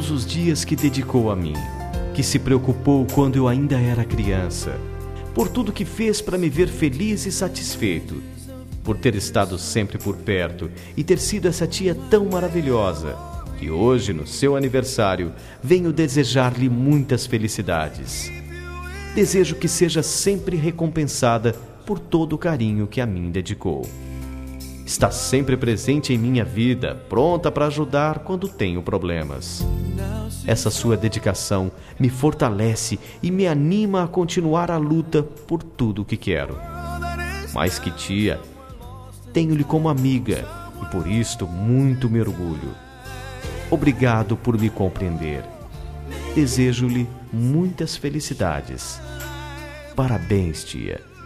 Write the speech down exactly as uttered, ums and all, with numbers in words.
todos os dias que dedicou a mim, que se preocupou quando eu ainda era criança, por tudo que fez para me ver feliz e satisfeito, por ter estado sempre por perto e ter sido essa tia tão maravilhosa, que hoje, no seu aniversário, venho desejar-lhe muitas felicidades. Desejo que seja sempre recompensada por todo o carinho que a mim dedicou. Está sempre presente em minha vida, pronta para ajudar quando tenho problemas. Essa sua dedicação me fortalece e me anima a continuar a luta por tudo o que quero. Mais que tia, tenho-lhe como amiga e por isto muito me orgulho. Obrigado por me compreender. Desejo-lhe muitas felicidades. Parabéns, tia.